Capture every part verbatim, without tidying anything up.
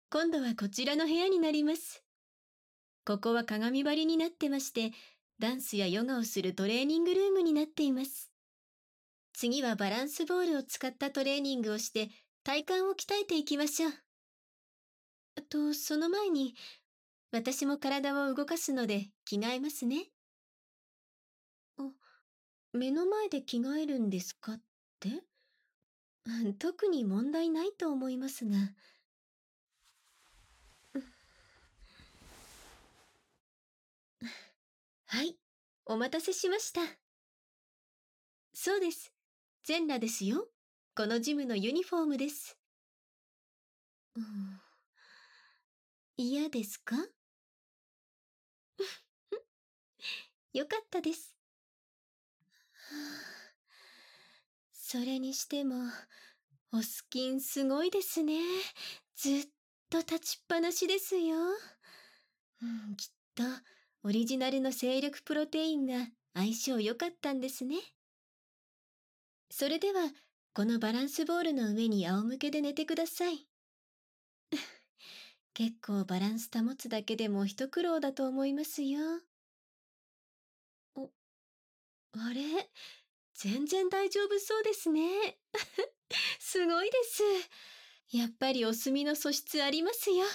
今度はこちらの部屋になります。ここは鏡張りになってまして、ダンスやヨガをするトレーニングルームになっています。次はバランスボールを使ったトレーニングをして体幹を鍛えていきましょう。と、その前に、私も体を動かすので着替えますね。あ、目の前で着替えるんですかって？特に問題ないと思いますが。はい、お待たせしました。そうです。全裸ですよ。このジムのユニフォームです。うん、嫌ですか？よかったです。はあ、それにしても、おスキンすごいですね。ずっと立ちっぱなしですよ。うん、きっと、オリジナルの精力プロテインが相性良かったんですね。それでは、このバランスボールの上に仰向けで寝てください。結構バランス保つだけでも一苦労だと思いますよ。お、あれ、全然大丈夫そうですね。すごいです。やっぱりお墨の素質ありますよ。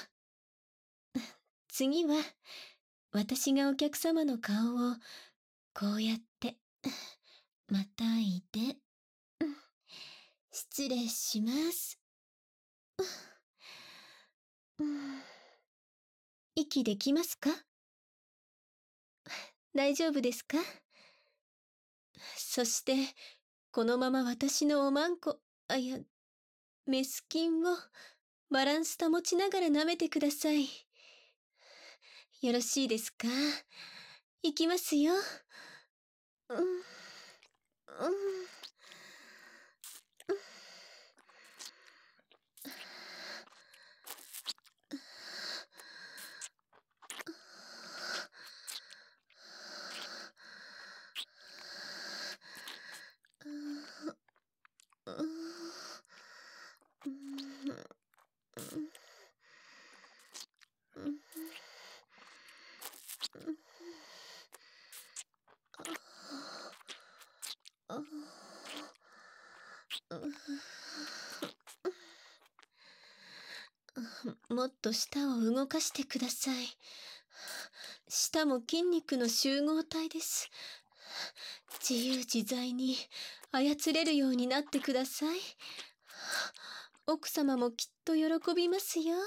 次は、私がお客様の顔を、こうやって、またいで、失礼します。息できますか？大丈夫ですか？そして、このまま私のおまんこ、あ、いや、メスキンをバランス保ちながら舐めてください。よろしいですか？いきますよ。うん、うん、もっと舌を動かしてください。舌も筋肉の集合体です。自由自在に操れるようになってください。奥様もきっと喜びますよ。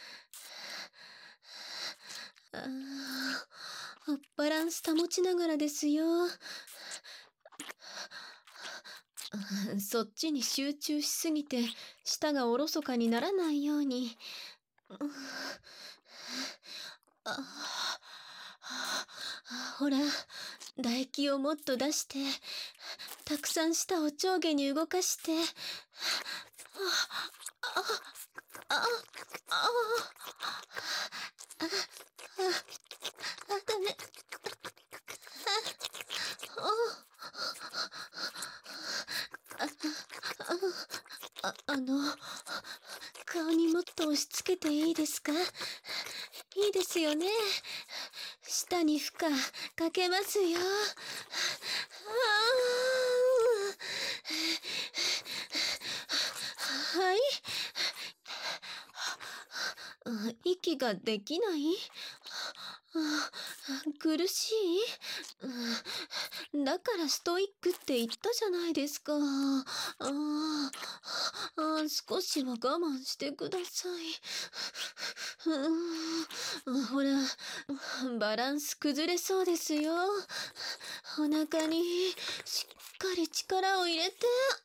あー、バランス保ちながらですよ。そっちに集中しすぎて舌がおろそかにならないように。ああ、ほら、唾液をもっと出して、たくさん舌を上下に動かして。ああ、ああ、ああ、あ、ダメ。あ、あ、あの、顔にもっと押し付けていいですか？いいですよね。舌に負荷かけますよ。ああ、はい。あ、息ができない？あ、苦しい？うん、だからストイックって言ったじゃないですか。ああ、あ、少しは我慢してください。うん、ほら、バランス崩れそうですよ。お腹にしっかり力を入れて。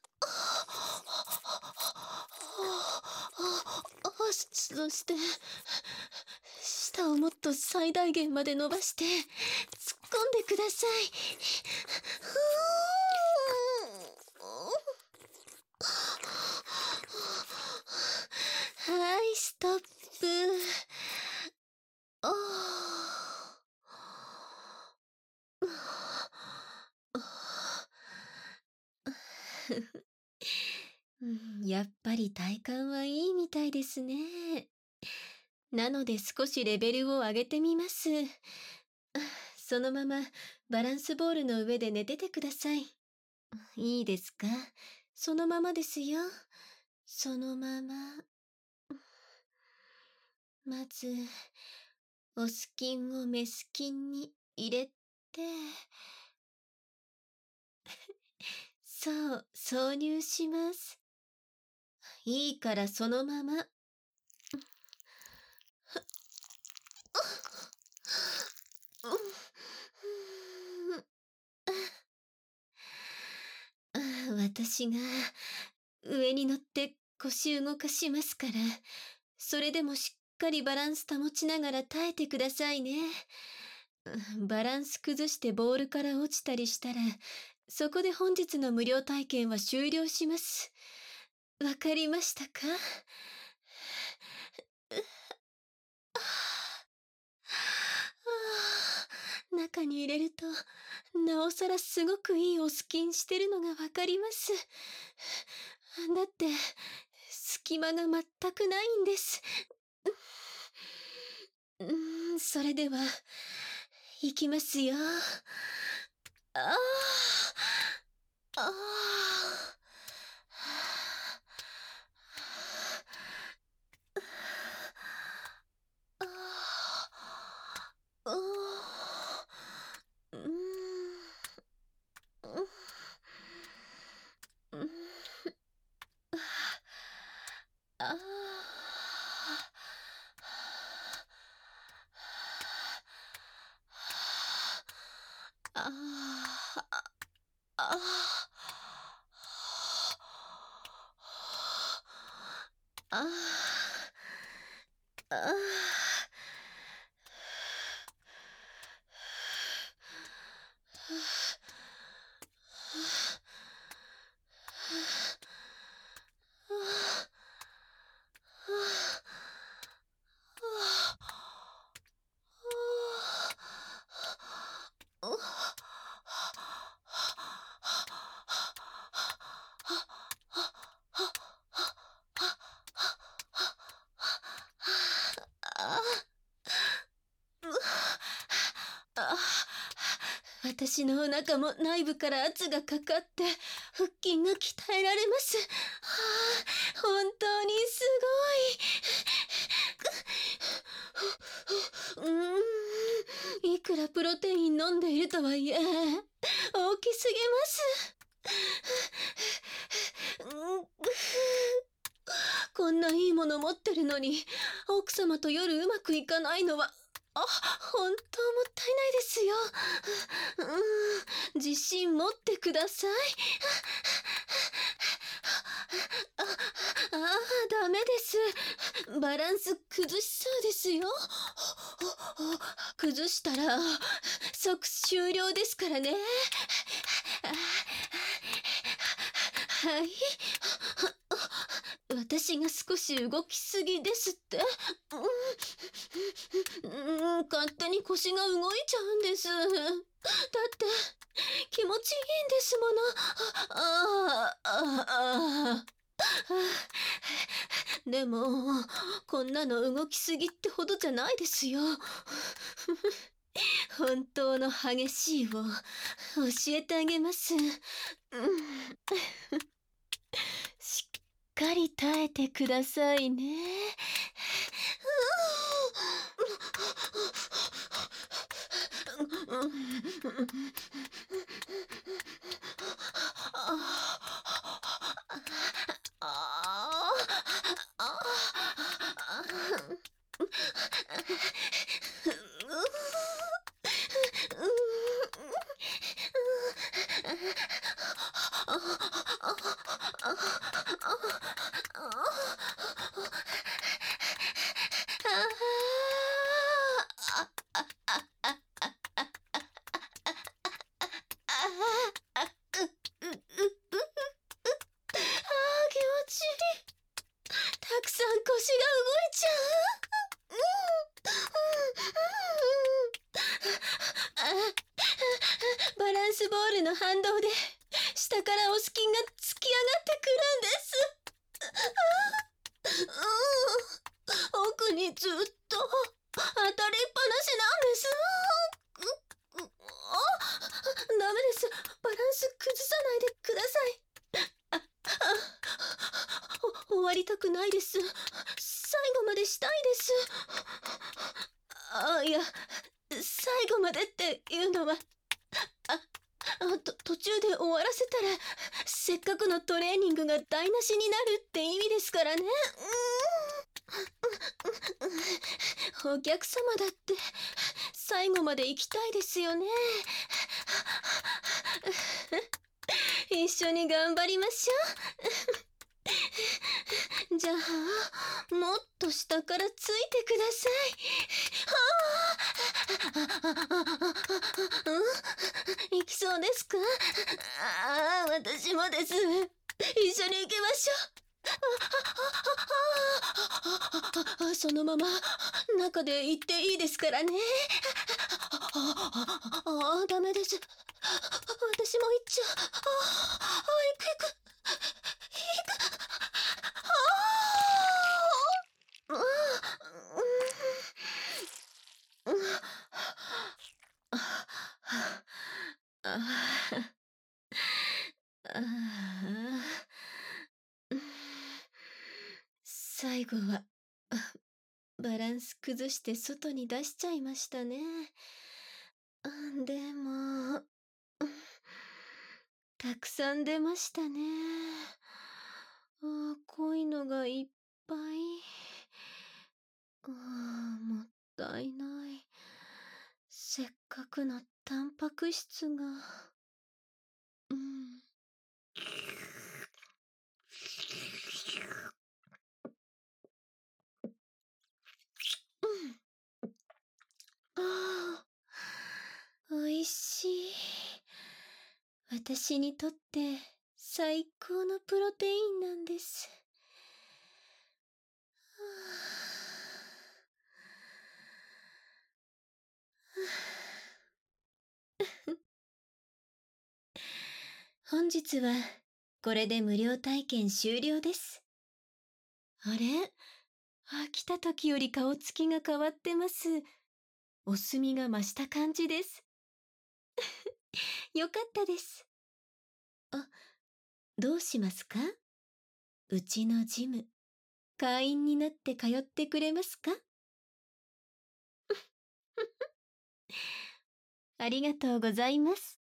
そして、舌をもっと最大限まで伸ばして、突っ込んでください。ふーはい、ストップ。あうん、やっぱり体感はいいみたいですね。 なので少しレベルを上げてみます。そのままバランスボールの上で寝ててください。いいですか？そのままですよ。そのまま。まず、オスキンをメスキンに入れて、そう、挿入します。いいからそのまま。私が上に乗って腰動かしますから、それでもしっかりバランス保ちながら耐えてくださいね。バランス崩してボールから落ちたりしたら、そこで本日の無料体験は終了します。わかりましたか？中に入れると、なおさらすごくいいおスキンしてるのがわかります。だって、隙間が全くないんです。うーん、それでは、いきますよ。ああ、ああ。私のお腹も内部から圧がかかって腹筋が鍛えられます。はあ、本当にすごい。うーん、いくらプロテイン飲んでいるとはいえ、大きすぎます。こんないいもの持ってるのに、奥様と夜うまくいかないのは、あ、本当もったいないですよ。うん、自信持ってください。あ、ああ、ダメです。バランス崩しそうですよ。崩したら、即終了ですからね。はい。私が少し動きすぎですって。うん、うん、勝手に腰が動いちゃうんです。だって気持ちいいんですもの。ああ、ああ、でもこんなの動きすぎってほどじゃないですよ。本当の激しいを教えてあげます。うん、しっかり耐えてくださいね。バランスボールの反動で下からオスキンが突き上がってくるんです。奥にずっと当たりっぱなしなんです。ううあ、ダメです。バランス崩さないでください。あ、あ、お終わりたくないです。最後までしたいです。あ、いや、最後までっていうのは、あ、あと途中で終わらせたらせっかくのトレーニングが台無しになるって意味ですからね。うーん、お客様だって最後まで行きたいですよね。一緒に頑張りましょう。じゃあもっと下からついてください。はあ、うん、行きそうですか？ああ、私もです。一緒に行きましょう。あ、そのまま中で行っていいですからね。ああ、ダメです。私も行っちゃう。ああ、行く行く。行く。ああ、うん、ああ、最後はバランス崩して外に出しちゃいましたね。でも、たくさん出ましたね。あ、濃いのがいっぱい。あ、もったいない。せっかくのタンパク質が。うん。うん。ああ、おいしい。私にとって最高のプロテインなんです。本日はこれで無料体験終了です。あれ？あ、来た時より顔つきが変わってます。お墨が増した感じです。よかったです。あ、どうしますか？うちのジム、会員になって通ってくれますか？ありがとうございます。